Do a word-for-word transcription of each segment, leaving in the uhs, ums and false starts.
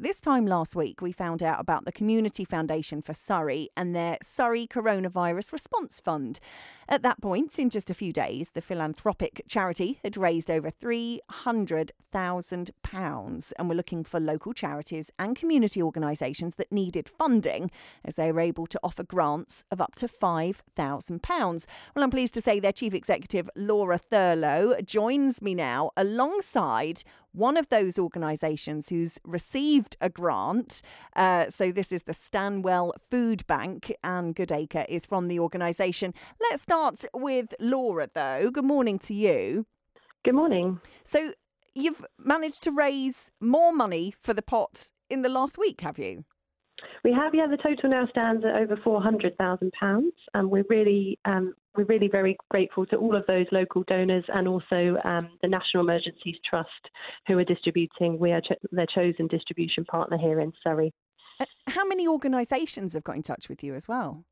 This time last week, we found out about the Community Foundation for Surrey and their Surrey Coronavirus Response Fund. At that point, in just a few days, the philanthropic charity had raised over three hundred thousand pounds, and were looking for local charities and community organisations that needed funding, as they were able to offer grants of up to five thousand pounds. Well, I'm pleased to say their Chief Executive, Laura Thurlow, joins me now alongside one of those organisations who's received a grant. Uh, so this is the Stanwell Food Bank, and Goodacre is from the organisation. Let's start with Laura, though. Good morning to you. Good morning. So you've managed to raise more money for the pot in the last week, have you? We have, yeah. The total now stands at over four hundred thousand pounds, and we're really, um, we're really very grateful to all of those local donors and also um, the National Emergencies Trust, who are distributing. We are cho- their chosen distribution partner here in Surrey. Uh, how many organisations have got in touch with you as well?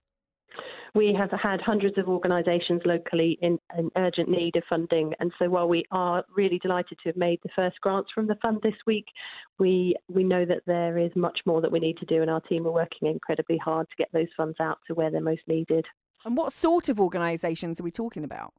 We have had hundreds of organisations locally in, in urgent need of funding, and so while we are really delighted to have made the first grants from the fund this week, we we know that there is much more that we need to do, and our team are working incredibly hard to get those funds out to where they're most needed. And what sort of organisations are we talking about?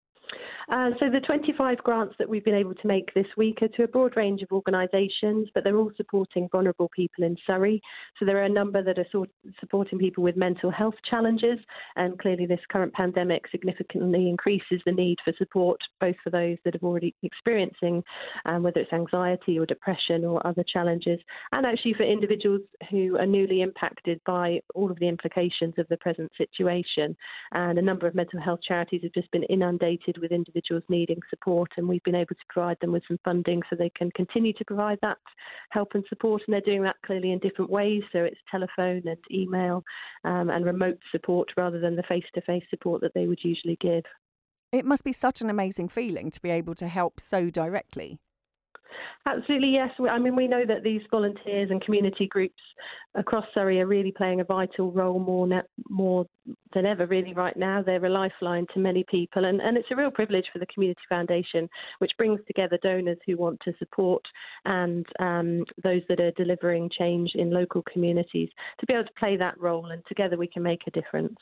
Uh, so the twenty-five grants that we've been able to make this week are to a broad range of organisations, but they're all supporting vulnerable people in Surrey. So there are a number that are sort supporting people with mental health challenges, and clearly this current pandemic significantly increases the need for support, both for those that have already experiencing, um, whether it's anxiety or depression or other challenges, and actually for individuals who are newly impacted by all of the implications of the present situation. And a number of mental health charities have just been inundated with individuals needing support, and we've been able to provide them with some funding so they can continue to provide that help and support, and they're doing that clearly in different ways. So it's telephone and email um, and remote support rather than the face-to-face support that they would usually give. It must be such an amazing feeling to be able to help so directly. Absolutely, yes. I mean, we know that these volunteers and community groups across Surrey are really playing a vital role more ne- more than ever, really, right now. They're a lifeline to many people, and, and it's a real privilege for the Community Foundation, which brings together donors who want to support and um, those that are delivering change in local communities, to be able to play that role, and together we can make a difference.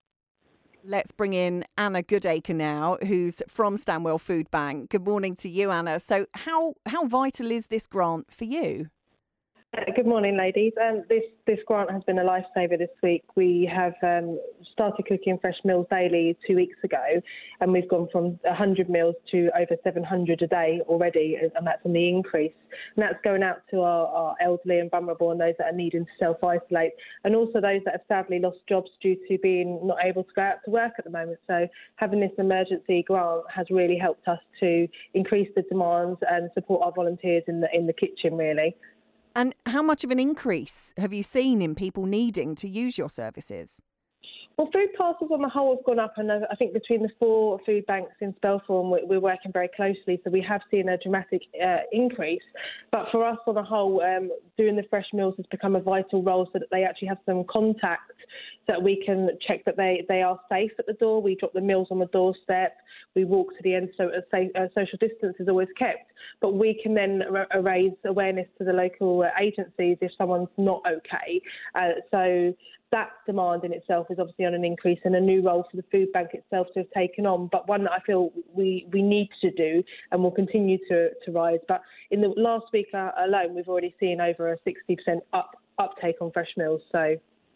Let's bring in Anna Goodacre now, who's from Stanwell Food Bank. Good morning to you, Anna. So how, how vital is this grant for you? Uh, good morning, ladies. Um, this this grant has been a lifesaver this week. We have um, started cooking fresh meals daily two weeks ago, and we've gone from one hundred meals to over seven hundred a day already, and that's on the increase. And that's going out to our, our elderly and vulnerable, and those that are needing to self-isolate, and also those that have sadly lost jobs due to being not able to go out to work at the moment. So having this emergency grant has really helped us to increase the demands and support our volunteers in the in the kitchen, really. And how much of an increase have you seen in people needing to use your services? Well, food parcels on the whole have gone up, and I think between the four food banks in Spelthorne, we're working very closely, so we have seen a dramatic uh, increase. But for us on the whole, um, doing the fresh meals has become a vital role, so that they actually have some contact, so that we can check that they, they are safe at the door. We drop the meals on the doorstep. We walk to the end, so a safe, uh, social distance is always kept. But we can then r- raise awareness to the local uh, agencies if someone's not okay. Uh, so that demand in itself is obviously on an increase, and a new role for the food bank itself to have taken on, but one that I feel we, we need to do and will continue to, to rise. But in the last week alone, we've already seen over a sixty percent up, uptake on fresh meals. So,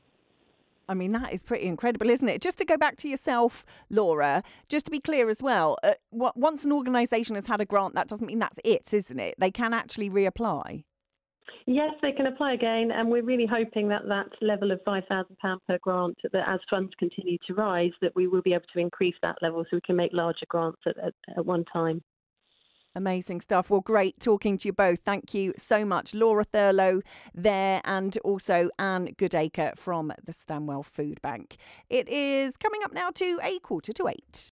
I mean, that is pretty incredible, isn't it? Just to go back to yourself, Laura, just to be clear as well, uh, once an organisation has had a grant, that doesn't mean that's it, isn't it? They can actually reapply. Yes, they can apply again, and we're really hoping that that level of five thousand pounds per grant, that as funds continue to rise, that we will be able to increase that level so we can make larger grants at, at, at one time. Amazing stuff. Well, great talking to you both. Thank you so much. Laura Thurlow there, and also Anne Goodacre from the Stanwell Food Bank. It is coming up now to a quarter to eight.